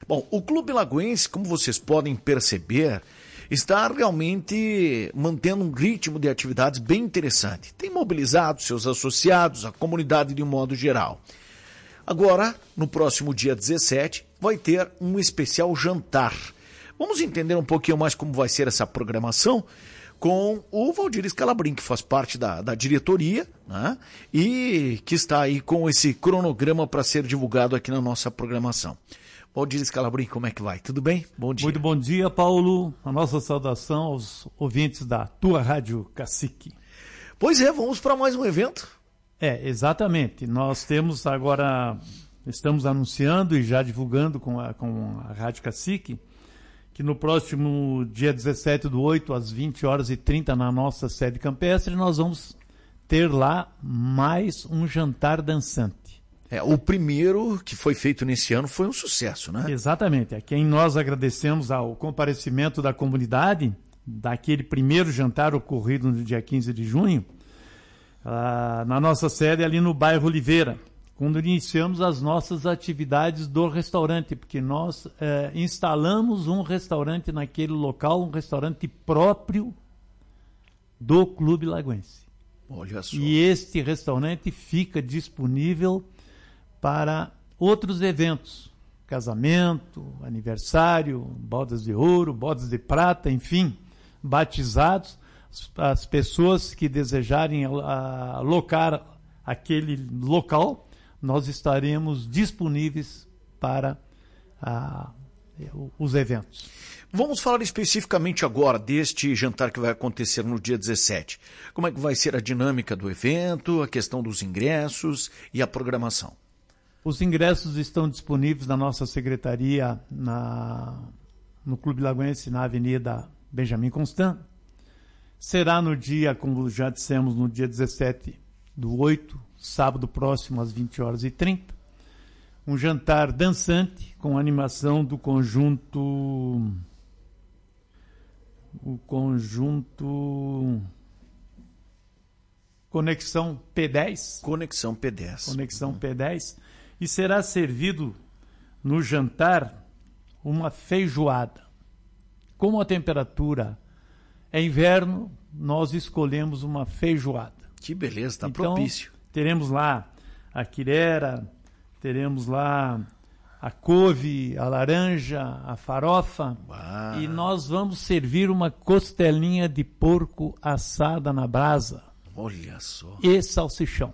Bom, o Clube Lagoense, como vocês podem perceber, está realmente mantendo um ritmo de atividades bem interessante. Tem mobilizado seus associados, a comunidade de um modo geral. Agora, no próximo dia 17, vai ter um especial jantar. Vamos entender um pouquinho mais como vai ser essa programação com o Valdir Scalabrin, que faz parte da diretoria, né? E que está aí com esse cronograma para ser divulgado aqui na nossa programação. Valdir Scalabrin, como é que vai? Tudo bem? Bom dia. Muito bom dia, Paulo. A nossa saudação aos ouvintes da tua Rádio Cacique. Pois é, vamos para mais um evento. Exatamente. Nós temos agora, estamos anunciando e já divulgando com a Rádio Cacique, que no próximo dia 17/8, às 20h30, na nossa sede campestre, nós vamos ter lá mais um jantar dançante. O primeiro que foi feito nesse ano foi um sucesso, né? Exatamente. A quem nós agradecemos ao comparecimento da comunidade, daquele primeiro jantar ocorrido no dia 15 de junho, na nossa sede ali no bairro Oliveira, quando iniciamos as nossas atividades do restaurante, porque nós instalamos um restaurante naquele local, um restaurante próprio do Clube Lagoense. Olha só. E este restaurante fica disponível para outros eventos, casamento, aniversário, bodas de ouro, bodas de prata, enfim, batizados. As pessoas que desejarem alocar aquele local, nós estaremos disponíveis para os eventos. Vamos falar especificamente agora deste jantar que vai acontecer no dia 17. Como é que vai ser a dinâmica do evento, a questão dos ingressos e a programação? Os ingressos estão disponíveis na nossa secretaria no Clube Lagoense, na Avenida Benjamin Constant. Será no dia, como já dissemos, no dia 17/8, sábado próximo, às 20h30, um jantar dançante com animação do conjunto Conexão P10. Conexão P10. E será servido no jantar uma feijoada. Como a temperatura é inverno, nós escolhemos uma feijoada. Que beleza, está então, propício. Teremos lá a quirera, teremos lá a couve, a laranja, a farofa. Uau. E nós vamos servir uma costelinha de porco assada na brasa. Olha só. E salsichão.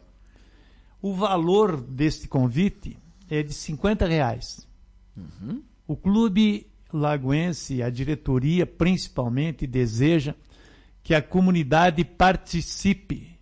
O valor deste convite é de R$50. Uhum. O Clube Lagoense, a diretoria principalmente, deseja que a comunidade participe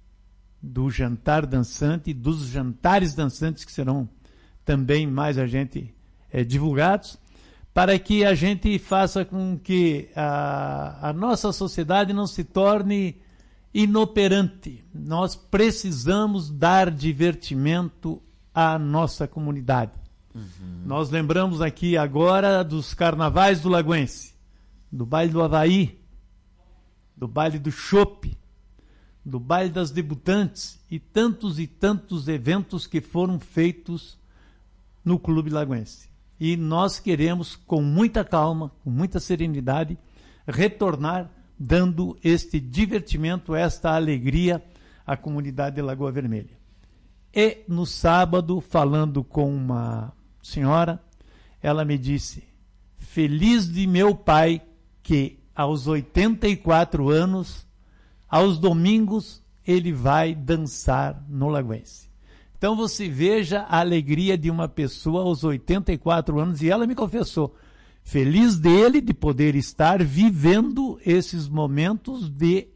do jantar dançante, dos jantares dançantes que serão também mais a gente divulgados, para que a gente faça com que a nossa sociedade não se torne inoperante. Nós precisamos dar divertimento à nossa comunidade. Uhum. Nós lembramos aqui agora dos carnavais do Lagoense, do baile do Havaí, do baile do Chopp, do baile das debutantes e tantos eventos que foram feitos no Clube Lagoense. E nós queremos, com muita calma, com muita serenidade, retornar dando este divertimento, esta alegria à comunidade de Lagoa Vermelha. E no sábado, falando com uma senhora, ela me disse: feliz de meu pai que aos 84 anos, aos domingos, ele vai dançar no Lagoense. Então você veja a alegria de uma pessoa aos 84 anos, e ela me confessou, feliz dele de poder estar vivendo esses momentos de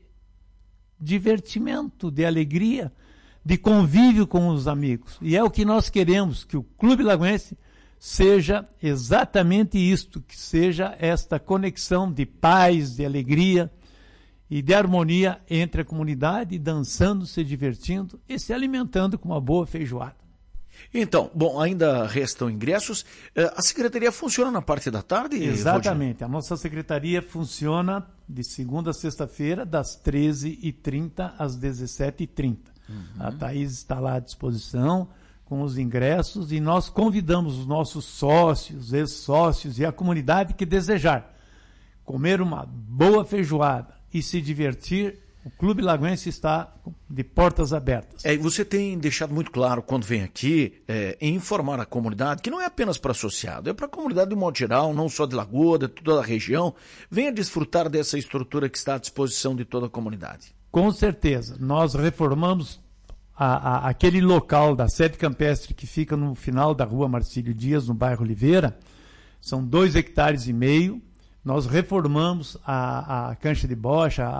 divertimento, de alegria, de convívio com os amigos. E é o que nós queremos, que o Clube Lagoense seja exatamente isto, que seja esta conexão de paz, de alegria e de harmonia entre a comunidade, dançando, se divertindo e se alimentando com uma boa feijoada. Então, bom, ainda restam ingressos. A secretaria funciona na parte da tarde? Exatamente. A nossa secretaria funciona de segunda a sexta-feira, das 13h30 às 17h30. A Thaís está lá à disposição, com os ingressos e nós convidamos os nossos sócios, ex-sócios e a comunidade que desejar comer uma boa feijoada e se divertir. O Clube Lagoense está de portas abertas. Você tem deixado muito claro, quando vem aqui, em informar a comunidade, que não é apenas para associado, é para a comunidade de um modo geral, não só de Lagoa, de toda a região. Venha desfrutar dessa estrutura que está à disposição de toda a comunidade. Com certeza. Nós reformamos aquele local da sede campestre que fica no final da rua Marcílio Dias, no bairro Oliveira. São 2,5 hectares. Nós reformamos a cancha de bocha,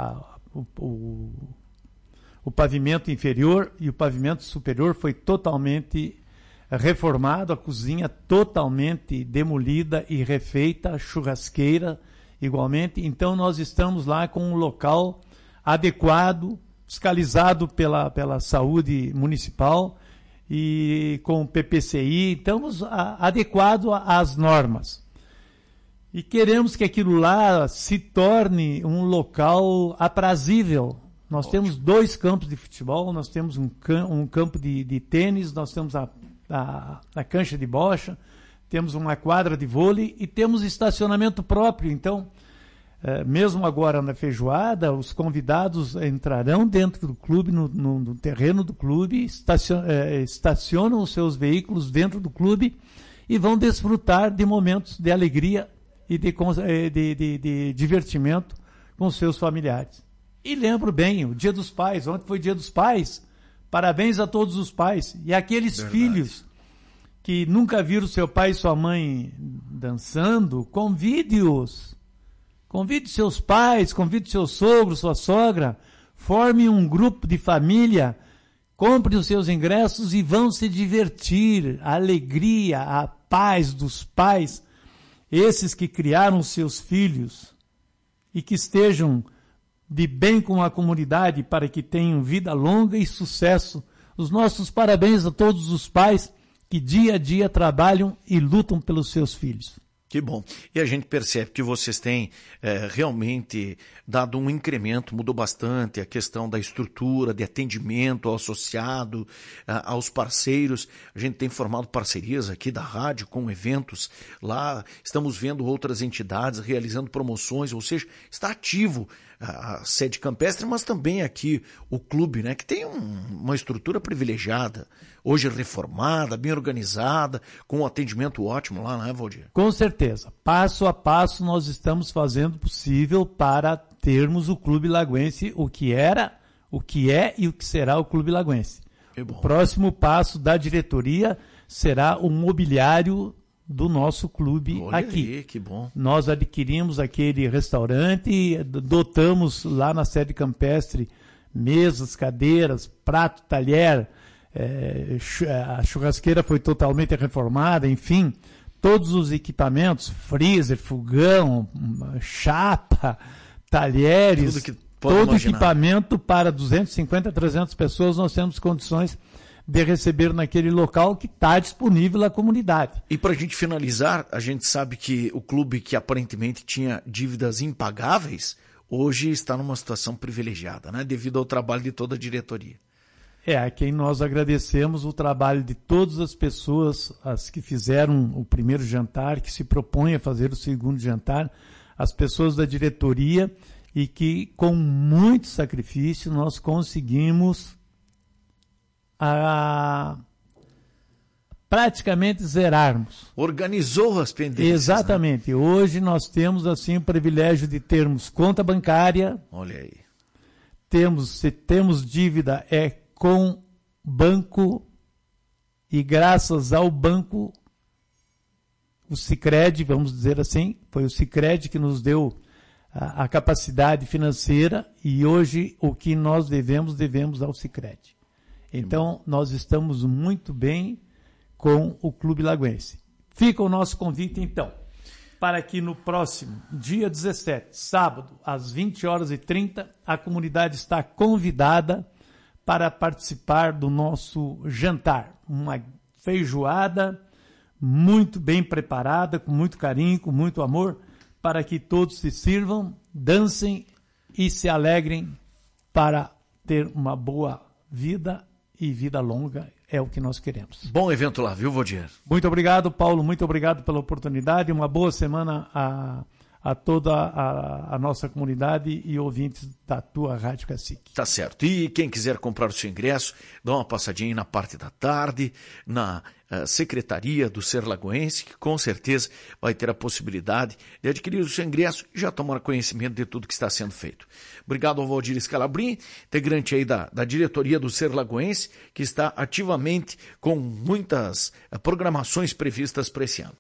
o pavimento inferior e o pavimento superior foi totalmente reformado, a cozinha totalmente demolida e refeita, a churrasqueira igualmente. Então nós estamos lá com um local adequado, fiscalizado pela saúde municipal e com o PPCI, estamos adequado às normas. E queremos que aquilo lá se torne um local aprazível. Nós temos 2 campos de futebol, nós temos um campo de tênis, nós temos a cancha de bocha, temos uma quadra de vôlei e temos estacionamento próprio. Então, mesmo agora na feijoada, os convidados entrarão dentro do clube, no terreno do clube, estacionam os seus veículos dentro do clube e vão desfrutar de momentos de alegria e de divertimento com seus familiares. E lembro bem, o Dia dos Pais, ontem foi Dia dos Pais, parabéns a todos os pais. E aqueles filhos que nunca viram seu pai e sua mãe dançando, convide-os. Convide seus pais, convide seu sogro, sua sogra, forme um grupo de família, compre os seus ingressos e vão se divertir. A alegria, a paz dos pais, esses que criaram seus filhos e que estejam de bem com a comunidade para que tenham vida longa e sucesso. Os nossos parabéns a todos os pais que dia a dia trabalham e lutam pelos seus filhos. Que bom. E a gente percebe que vocês têm realmente dado um incremento, mudou bastante a questão da estrutura, de atendimento ao associado, aos parceiros. A gente tem formado parcerias aqui da rádio com eventos lá. Estamos vendo outras entidades realizando promoções, ou seja, está ativo a sede campestre, mas também aqui o clube, né, que tem uma estrutura privilegiada, hoje reformada, bem organizada, com um atendimento ótimo lá, né, Valdir? Com certeza. Passo a passo nós estamos fazendo o possível para termos o Clube Lagoense, o que era, o que é e o que será o Clube Lagoense. O próximo passo da diretoria será o mobiliário do nosso clube. Olha aqui. Aí, que bom. Nós adquirimos aquele restaurante, dotamos lá na sede campestre mesas, cadeiras, prato, talher, a churrasqueira foi totalmente reformada, enfim, todos os equipamentos, freezer, fogão, chapa, talheres, todo equipamento para 250 a 300 pessoas nós temos condições de receber naquele local que está disponível à comunidade. E para a gente finalizar, a gente sabe que o clube que aparentemente tinha dívidas impagáveis, hoje está numa situação privilegiada, né? Devido ao trabalho de toda a diretoria. A quem nós agradecemos o trabalho de todas as pessoas, as que fizeram o primeiro jantar, que se propõem a fazer o segundo jantar, as pessoas da diretoria, e que com muito sacrifício nós conseguimos praticamente zerarmos. Organizou as pendências. Exatamente. Né? Hoje nós temos assim o privilégio de termos conta bancária. Olha aí. Temos dívida com banco e graças ao banco, o Sicredi, vamos dizer assim, foi o Sicredi que nos deu a capacidade financeira e hoje o que nós devemos ao Sicredi. Então, nós estamos muito bem com o Clube Lagoense. Fica o nosso convite, então, para que no próximo dia 17, sábado, às 20h30, a comunidade está convidada para participar do nosso jantar. Uma feijoada muito bem preparada, com muito carinho, com muito amor, para que todos se sirvam, dancem e se alegrem para ter uma boa vida e vida longa é o que nós queremos. Bom evento lá, viu, Valdir? Muito obrigado, Paulo. Muito obrigado pela oportunidade. Uma boa semana a toda a nossa comunidade e ouvintes da tua Rádio Cacique. Tá certo. E quem quiser comprar o seu ingresso, dá uma passadinha aí na parte da tarde, na Secretaria do Ser Lagoense, que com certeza vai ter a possibilidade de adquirir o seu ingresso e já tomar conhecimento de tudo que está sendo feito. Obrigado ao Valdir Scalabrin, integrante aí da diretoria do Ser Lagoense, que está ativamente com muitas programações previstas para esse ano.